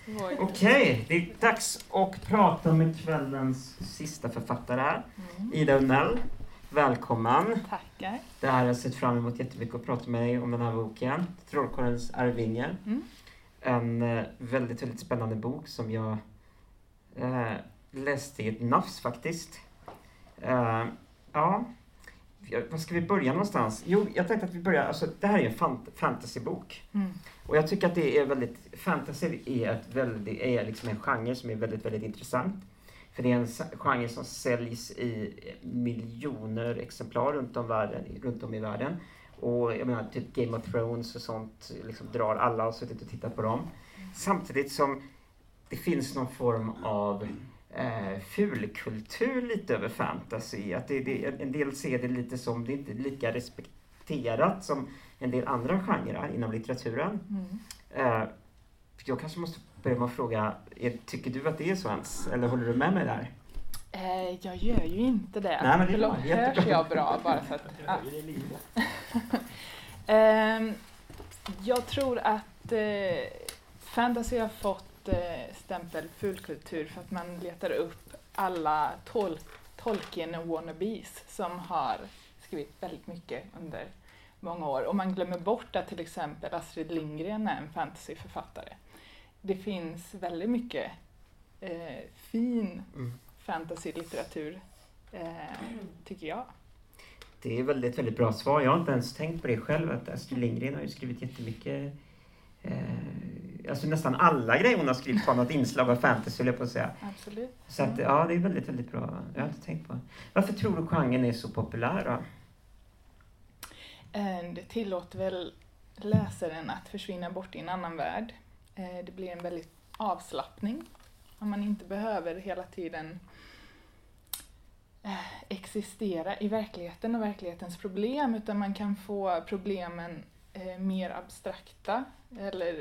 Okej, det är dags att prata med kvällens sista författare här. Ida Unnell, välkommen. Tackar. Det här har jag sett fram emot jättemycket att prata med dig om den här boken. Trollkarlens arvinge. En väldigt, väldigt spännande bok som jag läste i ett nafs faktiskt. Var ska vi börja någonstans? Jo, jag tänkte att vi börjar, alltså det här är en fantasybok. Och jag tycker att det är väldigt, fantasy är liksom en genre som är väldigt, väldigt intressant. För det är en genre som säljs i miljoner exemplar runt om i världen. Och jag menar, typ Game of Thrones och sånt liksom drar alla och suttit och tittat på dem. Samtidigt som det finns någon form av fulkultur lite över fantasy. Att en del ser det lite som, det är inte lika respekterat som en del andra genrer inom litteraturen. Jag kanske måste börja med att fråga, tycker du att det är så ens? Eller håller du med mig där? Jag gör ju inte det. Nej, men det förlåt, hörs jag bra bara så att... jag tror att fantasy har fått stämpel fulkultur för att man letar upp alla Tolkien-wannabes som har skrivit väldigt mycket under många år. Och man glömmer bort att till exempel Astrid Lindgren är en fantasyförfattare. Det finns väldigt mycket fin fantasylitteratur, tycker jag. Det är väldigt, väldigt bra svar. Jag har inte ens tänkt på det själv. Att Astrid Lindgren har ju skrivit jättemycket. Alltså nästan alla grejer hon har skrivit har något inslag av fantasy, eller på att säga. Absolut. Så att, ja, det är väldigt, väldigt bra. Jag har inte tänkt på. Varför tror du genren är så populär då? Det tillåter väl läsaren att försvinna bort i en annan värld. Det blir en väldigt avslappning. Om man inte behöver hela tiden existera i verkligheten och verklighetens problem, utan man kan få problemen mer abstrakta eller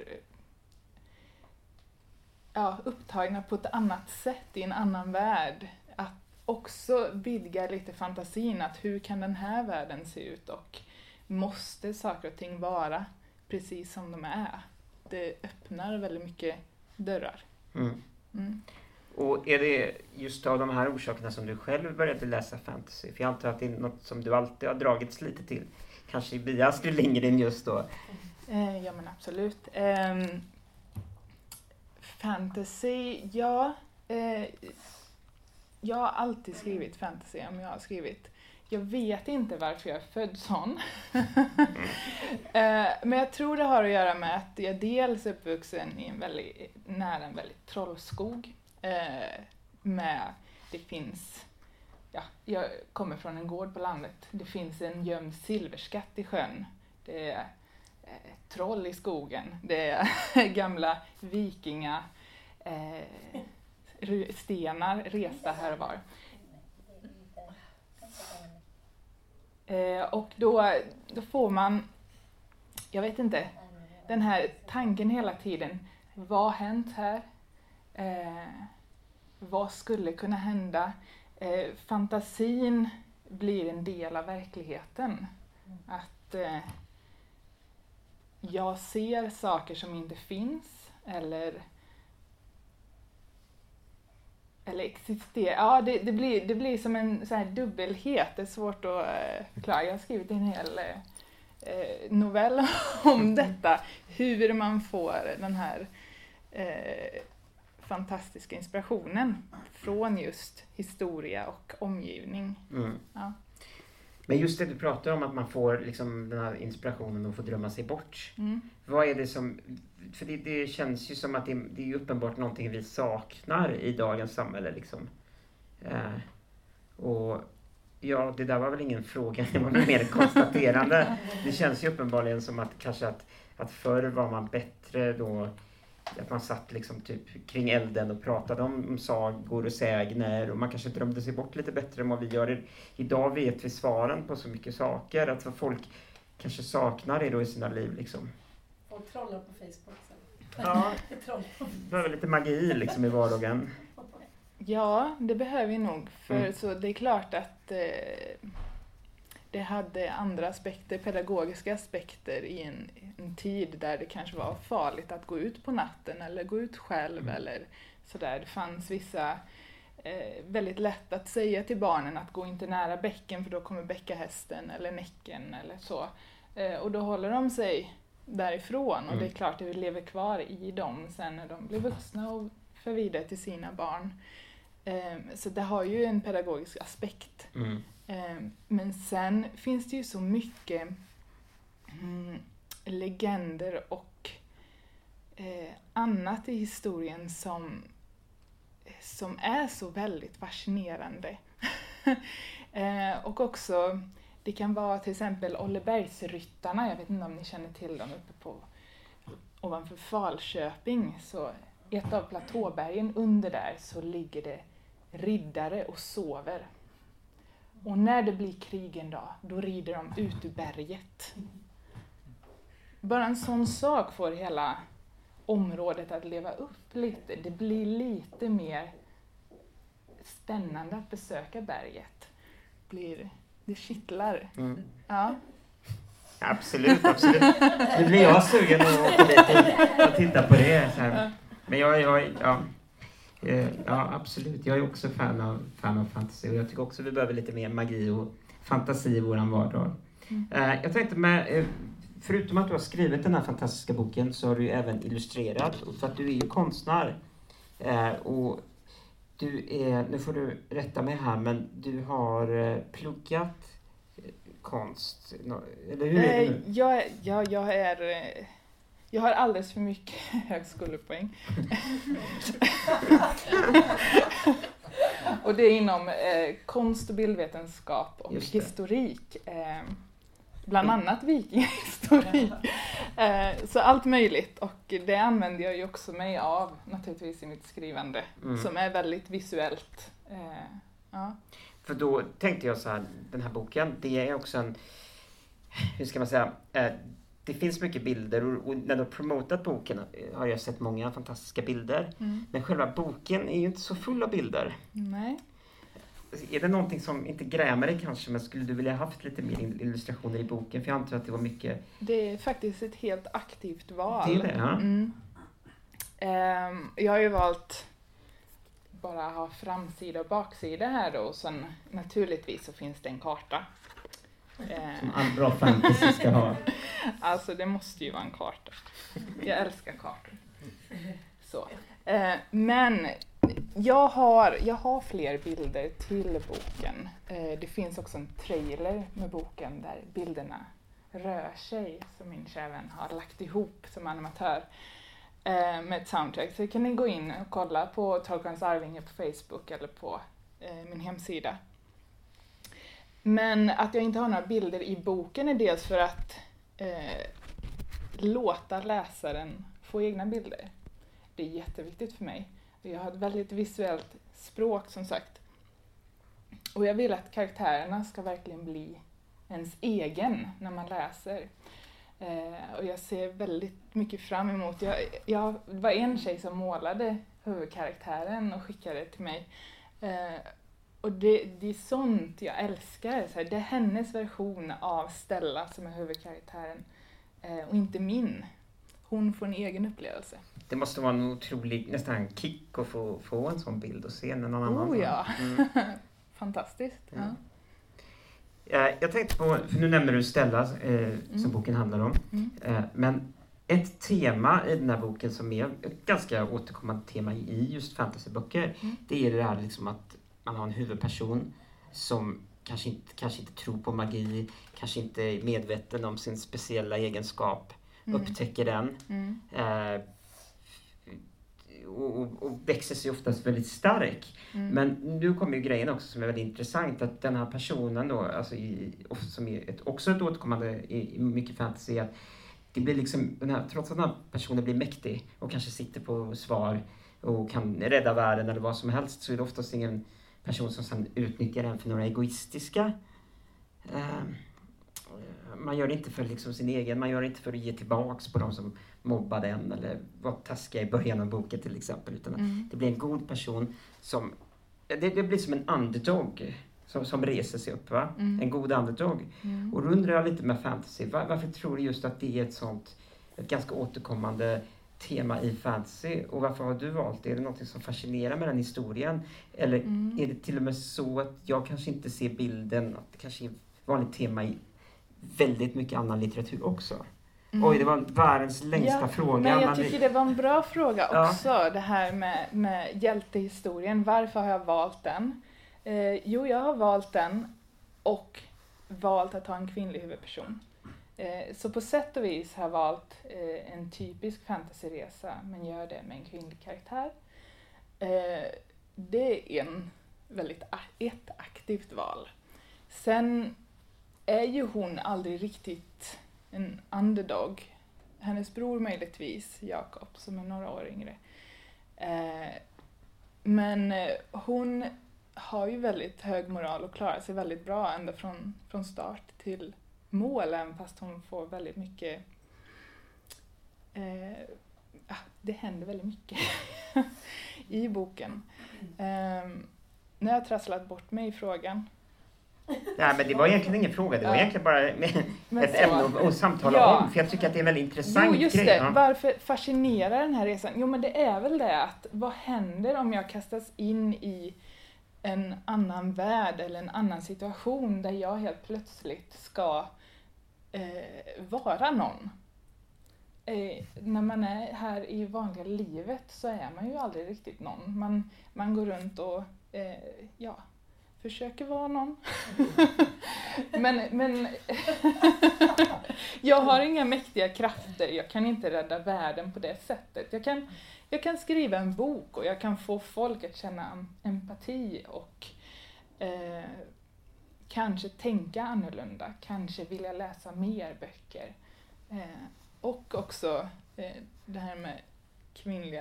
upptagna på ett annat sätt i en annan värld. Att också vidga lite fantasin, att hur kan den här världen se ut och måste saker och ting vara precis som de är. Det öppnar väldigt mycket dörrar. Och är det just av de här orsakerna som du själv började läsa fantasy? För jag antar att det är något som du alltid har dragits lite till. Kanske via Astrid Lindgren just då. Ja, men absolut. Fantasy, ja. Jag har alltid skrivit fantasy om jag har skrivit. Jag vet inte varför jag är född sån. Men jag tror det har att göra med att jag dels är uppvuxen i nära en väldigt trollskog. Det finns, jag kommer från en gård på landet. Det finns en gömd silverskatt i sjön. Det är troll i skogen. Det är gamla vikinga stenar resta här och var. Och då får man, jag vet inte, den här tanken hela tiden. Vad har hänt här? Vad skulle kunna hända? Fantasin blir en del av verkligheten. Att jag ser saker som inte finns eller existerar. Ja, det blir som en så här dubbelhet. Det är svårt att förklara. Jag har skrivit en hel novell om detta. Hur man får den här fantastiska inspirationen från just historia och omgivning. Ja. Men just det du pratar om, att man får liksom den här inspirationen och får drömma sig bort. Vad är det som... För det känns ju som att det är uppenbart någonting vi saknar i dagens samhälle. Liksom. Och ja, det där var väl ingen fråga, det var mer konstaterande. Det känns ju uppenbarligen som att kanske att förr var man bättre då... Att man satt liksom typ kring elden och pratade om sagor och sägner, och man kanske drömde sig bort lite bättre än vad vi gör. Idag vet vi svaren på så mycket saker, att vad folk kanske saknar det då i sina liv liksom. Och trollar på Facebook sen. Ja, det var väl lite magi liksom i vardagen. Ja, det behöver vi nog. För så det är klart att det det hade andra aspekter, pedagogiska aspekter i en tid där det kanske var farligt att gå ut på natten eller gå ut själv eller sådär. Det fanns vissa väldigt lätt att säga till barnen att gå inte nära bäcken för då kommer bäckahästen eller näcken eller så. Och då håller de sig därifrån och det är klart att det lever kvar i dem sen när de blir vuxna och för vidare till sina barn. Så det har ju en pedagogisk aspekt. Men sen finns det ju så mycket legender och annat i historien som är så väldigt fascinerande. Och också, det kan vara till exempel Ollebergsryttarna, jag vet inte om ni känner till dem ovanför Falköping, så ett av platåbergen under där så ligger det riddare och sover. Och när det blir krig en dag, då rider de ut ur berget. Bara en sån sak får hela området att leva upp lite. Det blir lite mer spännande att besöka berget. Det kittlar. Ja. Absolut. Nu blir jag sugen att åka dit och titta på det. Så här. Men ja, absolut. Jag är också fan av fantasy och jag tycker också vi behöver lite mer magi och fantasi i våran vardag. Jag tänkte förutom att du har skrivit den här fantastiska boken så har du ju även illustrerat, för att du är ju konstnär. Och nu får du rätta mig här, men du har pluggat konst, eller hur är det nu? Jag har alldeles för mycket högskolepoäng. Och det är inom konst och bildvetenskap och historik. Bland annat vikingahistorik. Så allt möjligt. Och det använder jag ju också mig av naturligtvis i mitt skrivande. Som är väldigt visuellt. Ja. För då tänkte jag så här, den här boken, det är också en, hur ska man säga, det finns mycket bilder och när du har promotat boken har jag sett många fantastiska bilder. Men själva boken är ju inte så full av bilder. Nej. Är det någonting som inte grämer dig kanske, men skulle du vilja haft lite mer illustrationer i boken? För jag antar att det var mycket... Det är faktiskt ett helt aktivt val. Det är det, ja. Jag har ju valt bara ha framsida och baksida här då. Och sen naturligtvis så finns det en karta. Som all bra fantasy ska ha. Alltså det måste ju vara en karta. Jag älskar kartor. Så. Men jag har fler bilder till boken. Det finns också en trailer med boken där bilderna rör sig, som min kära vän har lagt ihop som animatör med ett soundtrack. Så kan ni gå in och kolla på Trollkarlens Arvinge på Facebook eller på min hemsida. Men att jag inte har några bilder i boken är dels för att låta läsaren få egna bilder. Det är jätteviktigt för mig. Jag har ett väldigt visuellt språk som sagt. Och jag vill att karaktärerna ska verkligen bli ens egen när man läser. Och jag ser väldigt mycket fram emot. Jag var en tjej som målade huvudkaraktären och skickade till mig. Och det är sånt jag älskar. Så här, det är hennes version av Stella som är huvudkaraktären. Och inte min. Hon får en egen upplevelse. Det måste vara en otrolig nästan kick att få en sån bild och se någon annan. Oh ja. Fantastiskt. Ja. Jag tänkte på, för nu nämner du Stella som boken handlar om. Men ett tema i den här boken som är ett ganska återkommande tema i just fantasyböcker. Det är det här liksom att man har en huvudperson som kanske inte tror på magi, kanske inte är medveten om sin speciella egenskap, upptäcker den och växer sig oftast väldigt stark. Men nu kommer ju grejen också som är väldigt intressant, att den här personen då, alltså som är också ett återkommande i mycket fantasy, att det blir liksom trots att den här personen blir mäktig och kanske sitter på svar och kan rädda världen eller vad som helst, så är det oftast ingen person som sedan utnyttjar den för några egoistiska. Man gör det inte för liksom sin egen, man gör det inte för att ge tillbaks på de som mobbade en eller var taskiga i början av boken till exempel, utan det blir en god person som, det blir som en underdog som reser sig upp, va? En god underdog. Och då undrar jag lite med fantasy, varför tror du just att det är ett ganska återkommande tema i fantasy, och varför har du valt det? Är det något som fascinerar med den historien? Eller är det till och med så att jag kanske inte ser bilden, att det kanske är ett vanligt tema i väldigt mycket annan litteratur också? Oj, det var världens längsta fråga. Men jag tycker det var en bra fråga också, det här med hjältehistorien. Varför har jag valt den? Jo, jag har valt den och valt att ha en kvinnlig huvudperson. Så på sätt och vis har jag valt en typisk fantasyresa, men gör det med en kvinnlig karaktär. Det är ett aktivt val. Sen är ju hon aldrig riktigt en underdog. Hennes bror möjligtvis, Jakob, som är några år yngre. Men hon har ju väldigt hög moral och klarar sig väldigt bra ända från start till mål, även fast hon får väldigt mycket... det händer väldigt mycket i boken. Nu har jag trasslat bort mig i frågan. Nej, men det var egentligen ingen fråga. Det var egentligen bara ett ämne att samtala om. För jag tycker att det är en väldigt intressant grej. Just det. Varför fascinerar den här resan? Jo, men det är väl det att vad händer om jag kastas in i en annan värld eller en annan situation där jag helt plötsligt ska vara någon. När man är här i vanliga livet så är man ju aldrig riktigt någon. Man går runt och försöker vara någon. men jag har inga mäktiga krafter. Jag kan inte rädda världen på det sättet. Jag kan skriva en bok och jag kan få folk att känna empati och kanske tänka annorlunda. Kanske vilja läsa mer böcker. Och också det här med kvinnliga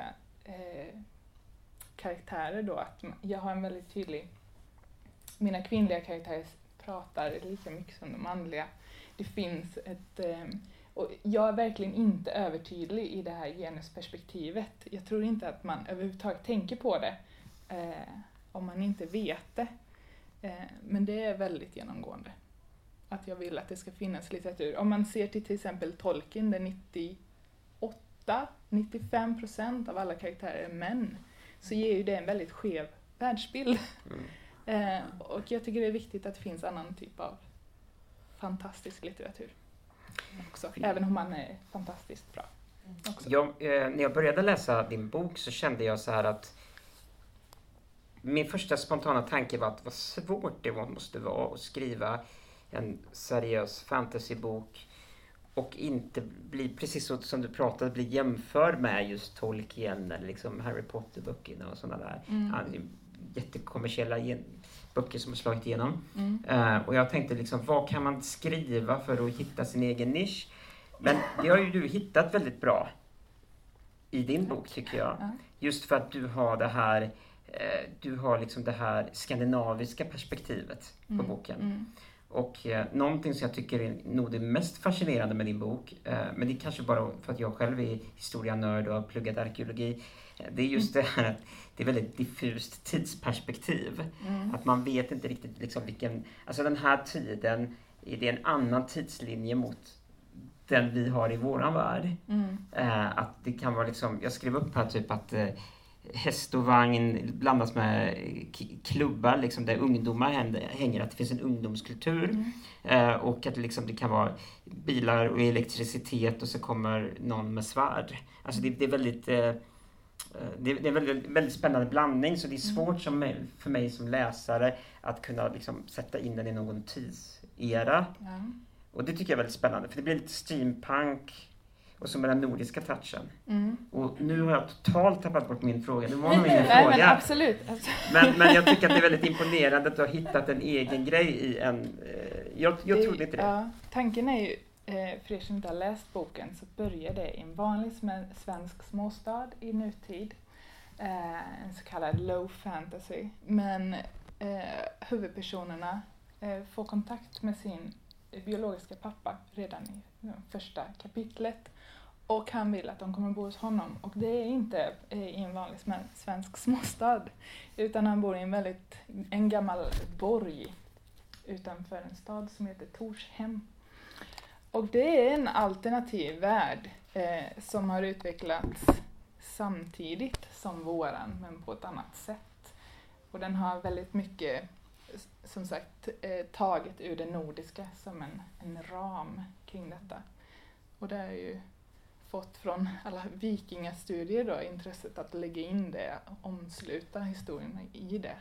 karaktärer då. Att jag har en väldigt tydlig... Mina kvinnliga karaktärer pratar lika mycket som de manliga. Det finns och jag är verkligen inte övertydlig i det här genusperspektivet. Jag tror inte att man överhuvudtaget tänker på det om man inte vet det. Men det är väldigt genomgående. Att jag vill att det ska finnas litteratur. Om man ser till exempel Tolkien, där 98-95% av alla karaktärer är män, så ger ju det en väldigt skev världsbild. Och jag tycker det är viktigt att det finns annan typ av fantastisk litteratur också, även om man är fantastiskt bra också. När jag började läsa din bok så kände jag så här att min första spontana tanke var att vad svårt det måste vara att skriva en seriös fantasybok och inte bli, precis så som du pratade, bli jämförd med just Tolkien eller liksom Harry Potter-böckerna och sådana där jättekommersiella böcker som har slagit igenom. Och jag tänkte liksom, vad kan man skriva för att hitta sin egen nisch? Men det har ju du hittat väldigt bra i din bok, tycker jag. Just för att du har det här du har liksom det här skandinaviska perspektivet på boken. Och någonting som jag tycker är nog det mest fascinerande med din bok, men det är kanske bara för att jag själv är historianörd och har pluggat arkeologi, det är just det här att det är väldigt diffust tidsperspektiv. Att man vet inte riktigt liksom vilken, alltså den här tiden, är det en annan tidslinje mot den vi har i våran värld. Att det kan vara liksom, jag skrev upp här typ att häst och vagn blandas med klubbar liksom, där ungdomar hänger, att det finns en ungdomskultur. Och att liksom, det kan vara bilar och elektricitet och så kommer någon med svärd. Alltså det är väldigt det är en väldigt spännande blandning, så det är svårt för mig som läsare att kunna liksom sätta in den i någon tidsera. Och det tycker jag är väldigt spännande, för det blir lite steampunk och så med den nordiska touchen. Och nu har jag totalt tappat bort min fråga. Det var nog ingen fråga. Men absolut. Men jag tycker att det är väldigt imponerande att du har hittat en egen grej i en... Jag trodde inte det. Ja, tanken är ju, för er som inte har läst boken, så börjar det i en vanlig svensk småstad i nutid. En så kallad low fantasy. Men huvudpersonerna får kontakt med sin biologiska pappa redan i första kapitlet. Och han vill att de kommer bo hos honom. Och det är inte i en vanlig svensk småstad. Utan han bor i en gammal borg utanför en stad som heter Torshem. Och det är en alternativ värld som har utvecklats samtidigt som våran, men på ett annat sätt. Och den har väldigt mycket, som sagt, taget ur det nordiska som en ram kring detta. Och det är ju fått från alla vikingastudier då, intresset att lägga in det, omsluta historien i det.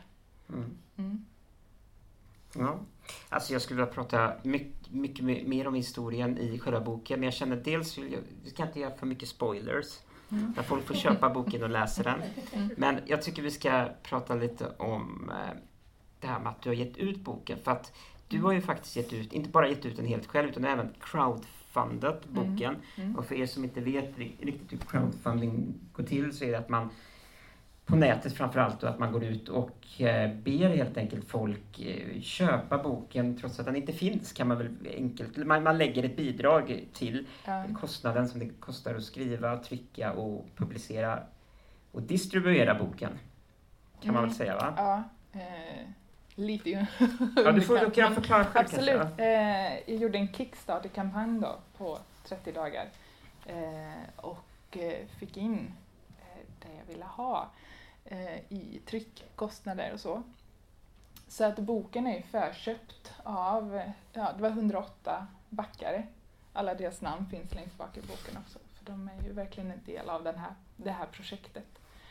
Ja. Alltså jag skulle vilja prata mycket mer om historien i själva boken, men jag känner dels, vi ska inte göra för mycket spoilers, där folk får köpa boken och läsa den. Men jag tycker vi ska prata lite om det här med att du har gett ut boken, för att du har ju faktiskt inte bara gett ut den helt själv, utan även crowdfundat boken. Och för er som inte vet riktigt hur crowdfunding går till, så är det att man på nätet framförallt då, att man går ut och ber helt enkelt folk köpa boken trots att den inte finns, kan man väl enkelt. Man lägger ett bidrag till kostnaden som det kostar att skriva, trycka och publicera och distribuera boken. Kan man väl säga, va? Ja, lite ju. Ja, du får kunna förklara själv. Absolut. Jag gjorde en Kickstarter-kampanj då på 30 dagar och fick in det jag ville ha i tryckkostnader och så. Så att boken är förköpt av, det var 108 backare. Alla deras namn finns längst bak i boken också, för de är ju verkligen en del av det här projektet.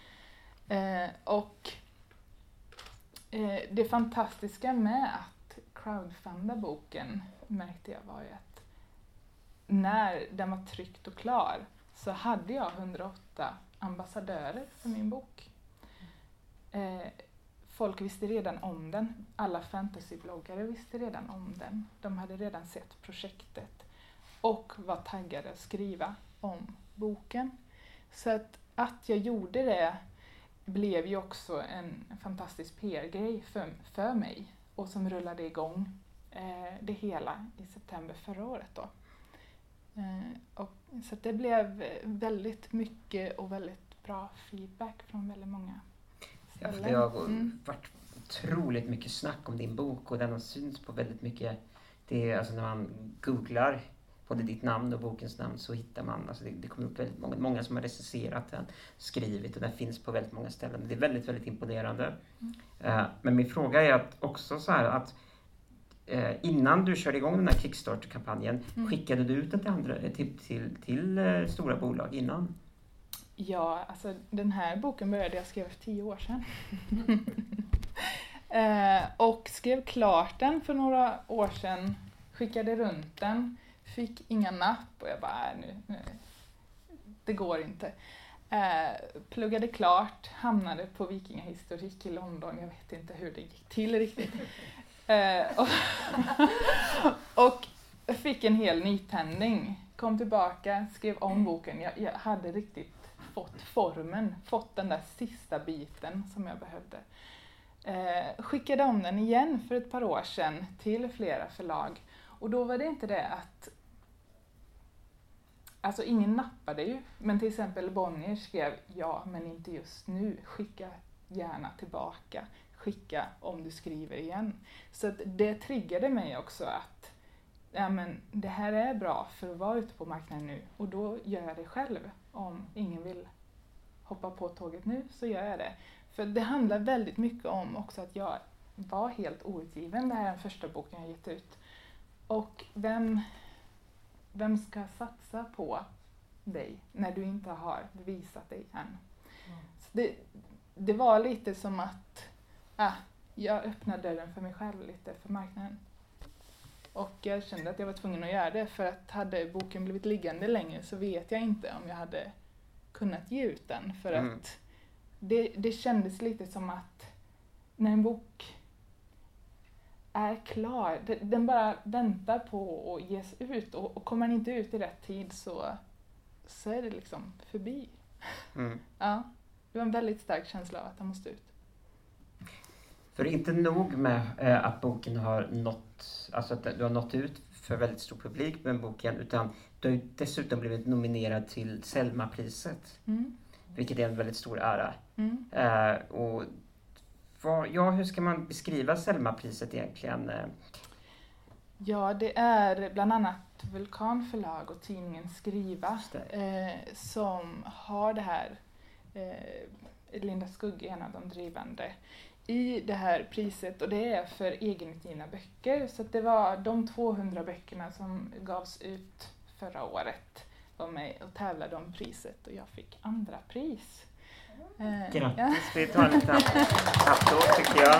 Och det fantastiska med att crowdfunda boken, märkte jag, var ju att när den var tryckt och klar så hade jag 108 ambassadörer för min bok. Folk visste redan om den. Alla fantasybloggare visste redan om den. De hade redan sett projektet och var taggade att skriva om boken. Så att jag gjorde det blev ju också en fantastisk PR-grej för mig, och som rullade igång det hela i september förra året då. Så det blev väldigt mycket och väldigt bra feedback från väldigt många ställen. Det har varit otroligt mycket snack om din bok, och den har synts på väldigt mycket. Det är, alltså när man googlar både ditt namn och bokens namn, så hittar man, alltså det kommer upp väldigt många som har recenserat den, skrivit, och den finns på väldigt många ställen. Det är väldigt, väldigt imponerande. Men min fråga är att också så här att innan du körde igång den här Kickstarter-kampanjen, skickade du ut den till stora bolag innan? Ja, alltså den här boken började jag skriva för 10 år sedan. Och skrev klart den för några år sedan, skickade runt den, fick inga napp och jag bara, nu, det går inte. Pluggade klart, hamnade på vikingahistorik i London, jag vet inte hur det gick till riktigt. Och fick en hel nytändning, kom tillbaka, skrev om boken. Jag hade riktigt fått den där sista biten som jag behövde. Skickade om den igen för ett par år sedan till flera förlag. Och då var det inte det att, alltså ingen nappade ju, men till exempel Bonnier skrev, ja men inte just nu, skicka gärna tillbaka, skicka om du skriver igen. Så att det triggade mig också att ja, men det här är bra för att vara ute på marknaden nu, och då gör jag det själv. Om ingen vill hoppa på tåget nu så gör jag det. För det handlar väldigt mycket om också att jag var helt outgiven. Det här är den första boken jag gett ut. Och vem ska satsa på dig när du inte har bevisat dig än? Så det var lite som att jag öppnade dörren för mig själv lite för marknaden. Och jag kände att jag var tvungen att göra det, för att hade boken blivit liggande länge så vet jag inte om jag hade kunnat ge ut den. För att det kändes lite som att när en bok är klar, den bara väntar på att ges ut, och kommer den inte ut i rätt tid så är det liksom förbi. Ja, det var en väldigt stark känsla av att den måste ut. För inte nog med att boken har nått, alltså att du har nått ut för väldigt stor publik med boken, utan Du har ju dessutom blivit nominerad till Selma-priset. Vilket är en väldigt stor ära. Och hur ska man beskriva Selma-priset egentligen? Ja, det är bland annat Vulkanförlag och tidningen Skriva som har det här. Linda Skugg är en av de drivande i det här priset, och det är för egenutgivna böcker. Så att det var de 200 böckerna som gavs ut förra året var med och tävlade om priset, och jag fick andra pris. Grattis, vi tar en liten applåd tycker jag.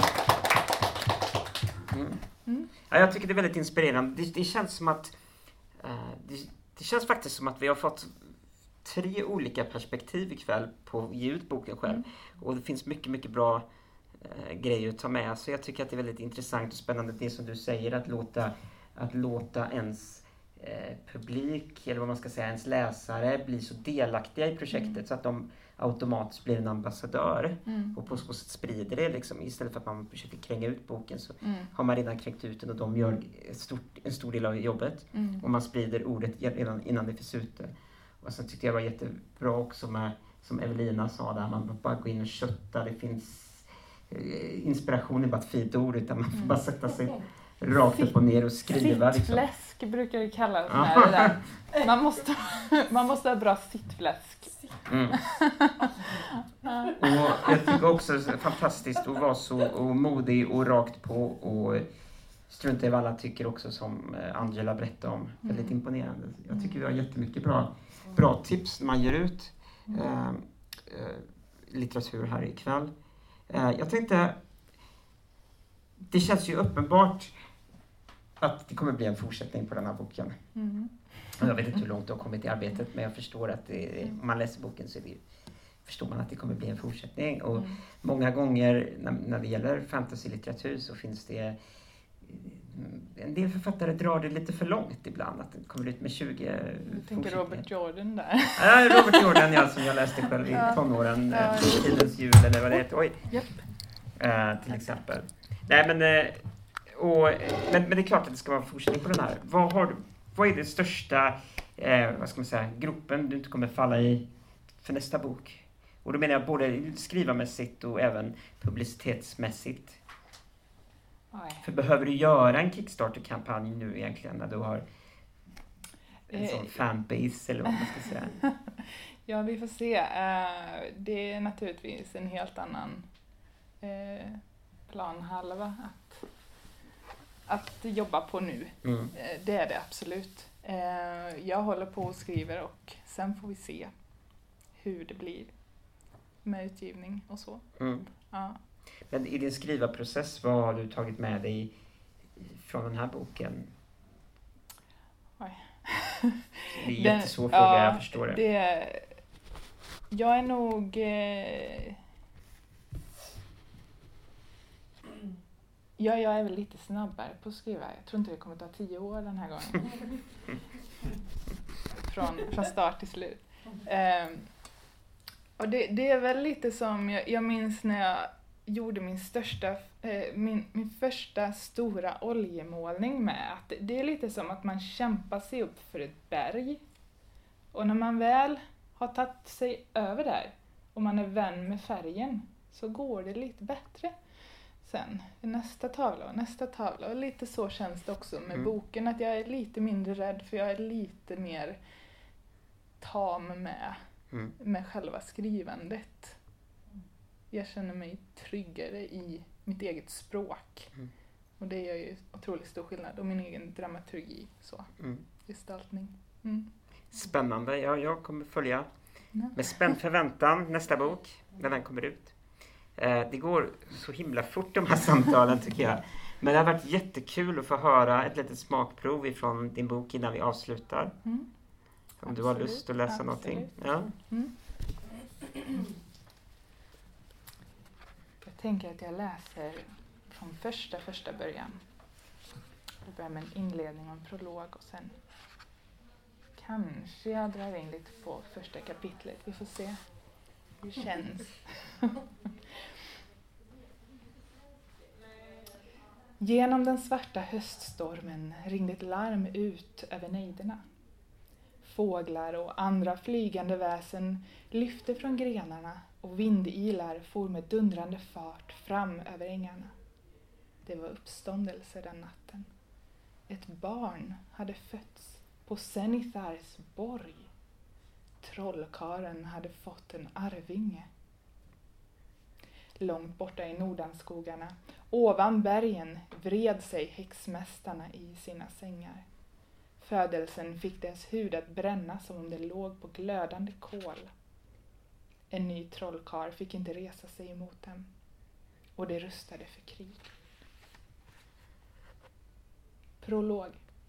Ja, jag tycker det är väldigt inspirerande. Det känns som att det känns faktiskt som att vi har fått 3 olika perspektiv ikväll på att ge ut boken själv. Och det finns mycket, mycket bra grejer att ta med. Så jag tycker att det är väldigt intressant och spännande det som du säger, att låta ens publik, eller vad man ska säga, ens läsare bli så delaktiga i projektet så att de automatiskt blir en ambassadör och på så sätt sprider det liksom. Istället för att man försöker kränga ut boken så har man redan kränkt ut den och de gör en stor del av jobbet och man sprider ordet redan innan det finns ute. Och sen tyckte jag var jättebra också med, som Evelina sa där, man bara går in och köttar, det finns inspiration är bara ett fint ord, utan man får bara sätta sig rakt upp och ner och skriva. Sittfläsk brukar det kallas med det där. Man måste ha bra sittfläsk. Och jag tycker också det är fantastiskt att vara så modig och rakt på och strunta i vad alla tycker också, som Angela berättade om. Väldigt imponerande. Jag tycker vi har jättemycket bra tips när man ger ut litteratur här ikväll. Jag tänkte, det känns ju uppenbart att det kommer bli en fortsättning på den här boken. Jag vet inte hur långt du har kommit i arbetet, men jag förstår att om man läser boken så förstår man att det kommer bli en fortsättning. Och många gånger när det gäller fantasy-litteratur så finns det en del författare drar det lite för långt ibland, att det kommer ut med 20 tänker Robert Jordan där. Ja, Robert Jordan, som jag läste själv i tonåren, Tidens jul eller vad det heter. Till exempel. Nej, men det är klart att det ska vara en fortsättning på den här. Vad är det största gropen du inte kommer falla i för nästa bok? Och då menar jag både skrivarmässigt och även publicitetsmässigt. För behöver du göra en Kickstarter-kampanj nu egentligen när du har en sån fanbase eller vad man ska säga? Ja, vi får se. Det är naturligtvis en helt annan planhalva att jobba på nu. Det är det absolut. Jag håller på och skriver och sen får vi se hur det blir med utgivning och så. Ja. Men i din skrivarprocess, vad har du tagit med dig från den här boken? Oj. Det är en jättesvår fråga, jag förstår det. Jag är nog... jag är väl lite snabbare på att skriva. Jag tror inte det kommer ta 10 år den här gången. från start till slut. Och det är väl lite som jag minns när jag gjorde min första stora oljemålning med. Att det är lite som att man kämpar sig upp för ett berg. Och när man väl har tagit sig över där och man är vän med färgen så går det lite bättre. Sen nästa tavla. Och lite så känns det också med boken. Att jag är lite mindre rädd för jag är lite mer tam med själva skrivandet. Jag känner mig tryggare i mitt eget språk. Och det gör ju otroligt stor skillnad. Och min egen dramaturgi. Gestaltning. Spännande. Ja, jag kommer följa med spänd förväntan nästa bok när den kommer ut. Det går så himla fort de här samtalen tycker jag. Men det har varit jättekul att få höra ett litet smakprov ifrån din bok innan vi avslutar. Om absolut, du har lust att läsa någonting. Ja. Jag tänker att jag läser från första början. Jag börjar med en inledning och en prolog och sen kanske jag drar in lite på första kapitlet. Vi får se hur det känns. Genom den svarta höststormen ringde ett larm ut över nejderna. Fåglar och andra flygande väsen lyfte från grenarna och vindilar for med dundrande fart fram över ängarna. Det var uppståndelse den natten. Ett barn hade fötts på Senithars borg. Trollkaren hade fått en arvinge. Långt borta i Nordanskogarna, ovan bergen, vred sig häxmästarna i sina sängar. Födelsen fick deras hud att bränna som om det låg på glödande kol. En ny trollkarl fick inte resa sig emot dem, och de rustade för krig. Prolog.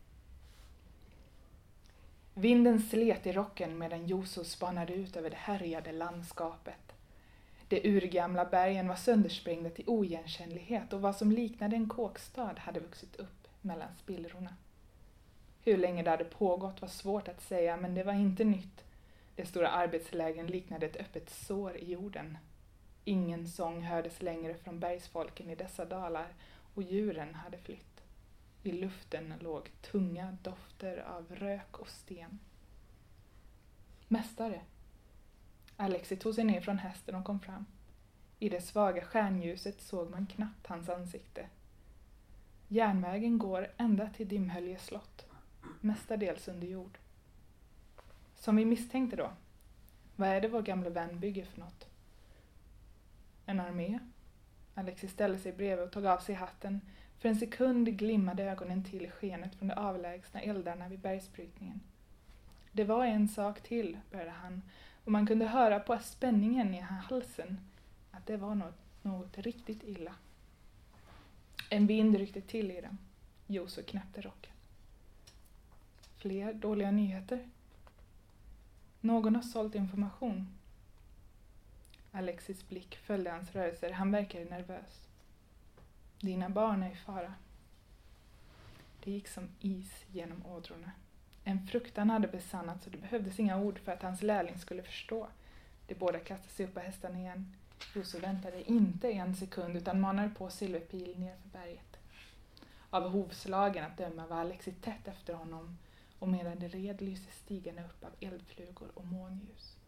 Vinden slet i rocken medan Joso spanade ut över det härjade landskapet. De urgamla bergen var söndersprängda till oigenkännlighet och vad som liknade en kåkstad hade vuxit upp mellan spillrorna. Hur länge det hade pågått var svårt att säga, men det var inte nytt. De stora arbetslägren liknade ett öppet sår i jorden. Ingen sång hördes längre från bergsfolken i dessa dalar och djuren hade flytt. I luften låg tunga dofter av rök och sten. Mästare. Alexi tog sig ner från hästen och kom fram. I det svaga stjärnljuset såg man knappt hans ansikte. Järnvägen går ända till Dimhölje slott, mestadels under jord. Som vi misstänkte då, vad är det vår gamla vän bygger för något? En armé? Alexi ställde sig bredvid och tog av sig hatten. För en sekund glimmade ögonen till i skenet från de avlägsna eldarna vid bergsbrytningen. Det var en sak till, började han, och man kunde höra på spänningen i halsen att det var något riktigt illa. En vind ryckte till i dem. Joso knäppte rocken. Fler dåliga nyheter? Någon har sålt information. Alexis blick följde hans rörelser. Han verkade nervös. Dina barn är i fara. Det gick som is genom ådrorna. En fruktan hade besannats och det behövdes inga ord för att hans lärling skulle förstå. De båda kastade sig upp på hästarna igen. Joso väntade inte en sekund utan manade på silverpil ner för berget. Av hovslagen att döma var Alexi tätt efter honom och medan det red lyste stigarna upp av eldflugor och månljus.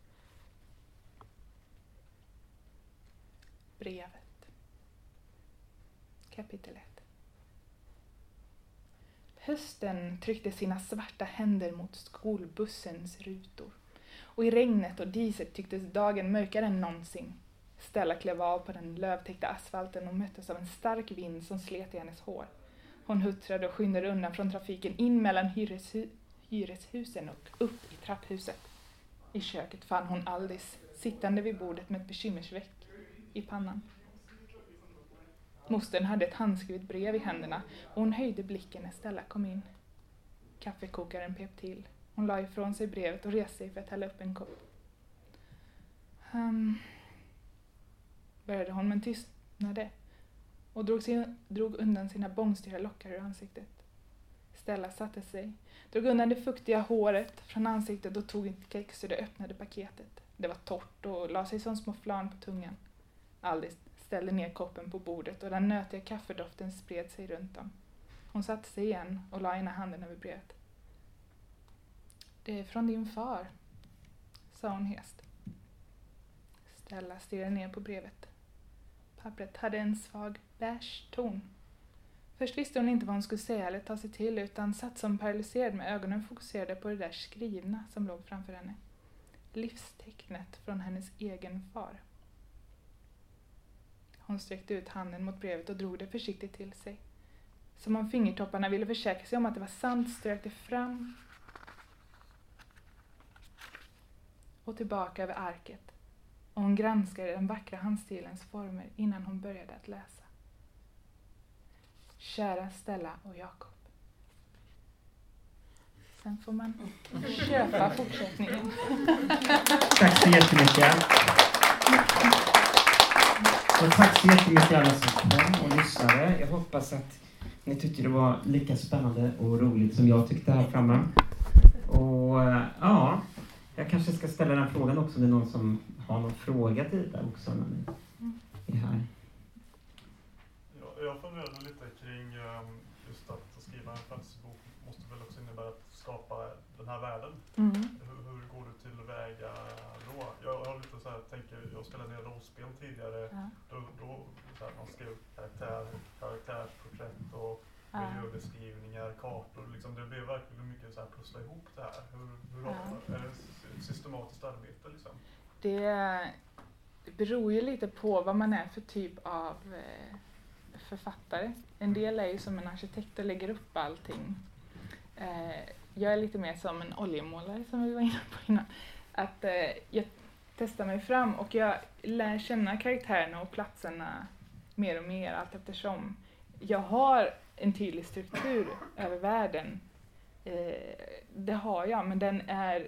Brevet. Kapitel 1. Hösten tryckte sina svarta händer mot skolbussens rutor. Och i regnet och diset tycktes dagen mörkare än någonsin. Stella klev av på den lövtäckta asfalten och möttes av en stark vind som slet i hennes hår. Hon huttrade och skyndade undan från trafiken in mellan hyreshusen och upp i trapphuset. I köket fann hon Aldis sittande vid bordet med ett bekymmersveck i pannan. Mostern hade ett handskrivet brev i händerna och hon höjde blicken när Stella kom in. Kaffekokaren pep till. Hon la ifrån sig brevet och reste sig för att hälla upp en kopp. Började hon men tystnade och drog undan sina bångstyra lockar ur ansiktet. Stella satte sig, drog undan det fuktiga håret från ansiktet och tog ett kex och det öppnade paketet. Det var torrt och la sig som små flarn på tungan. Aldis ställde ner koppen på bordet och den nötiga kaffedoften spred sig runt om. Hon satte sig igen och la ena handen över brevet. Det är från din far, sa hon hest. Stella stirrade ner på brevet. Pappret hade en svag beige ton. Först visste hon inte vad hon skulle säga eller ta sig till utan satt som paralyserad med ögonen fokuserade på det där skrivna som låg framför henne. Livstecknet från hennes egen far. Hon sträckte ut handen mot brevet och drog det försiktigt till sig. Som om fingertopparna ville försäkra sig om att det var sant strök det fram och tillbaka över arket. Och hon granskade den vackra handstilens former innan hon började att läsa. Kära Stella och Jakob. Sen får man köpa fortsättningen. Tack så jättemycket. Och tack så jättemycket alla som kom och lyssnade. Jag hoppas att ni tyckte det var lika spännande och roligt som jag tyckte här framme. Och ja, jag kanske ska ställa den frågan också om det är någon som har någon fråga till det också när ni är här. Ja, jag funderade lite kring just att skriva en fantasybok måste väl också innebära att skapa den här världen. Hur går du tillväga då? Jag har lite så här, jag spelade ner rollspel tidigare. Då så här, man skrev karaktärsporträtt och miljöbeskrivningar, kartor. Liksom, det blev verkligen mycket så här pussla ihop det här. Hur är det ett systematiskt arbete liksom? Det beror ju lite på vad man är för typ av författare. En del är ju som en arkitekt och lägger upp allting. Jag är lite mer som en oljemålare som vi var inne på innan. Att jag testar mig fram och jag lär känna karaktärerna och platserna mer och mer allt eftersom. Jag har en tydlig struktur över världen. Det har jag, men den är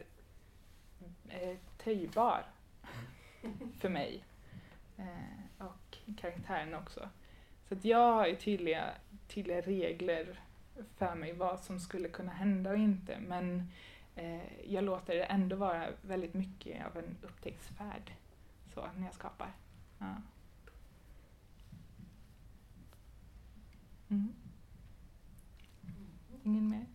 töjbar för mig. Och karaktären också. Så att jag har ju tydliga regler för mig vad som skulle kunna hända och inte. Men jag låter det ändå vara väldigt mycket av en upptäcktsfärd så när jag skapar. Ja. Ingen mer?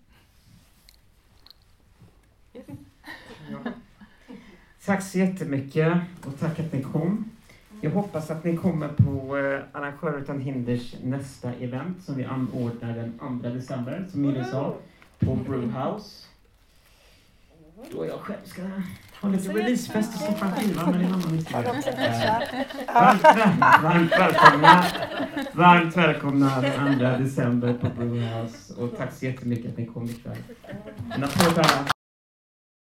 Yes. Ja. Tack så jättemycket och tack att ni kom. Jag hoppas att ni kommer på Arrangörer utan hinders nästa event som vi anordnar den 2 december som Mille sa på Brewhouse. Då jag själv ska ha lite releasefest och släppa en skiva med en annan historia. Varmt välkomna den 2 december på Brewhouse och tack så jättemycket att ni kom ikväll. En applåd för alla.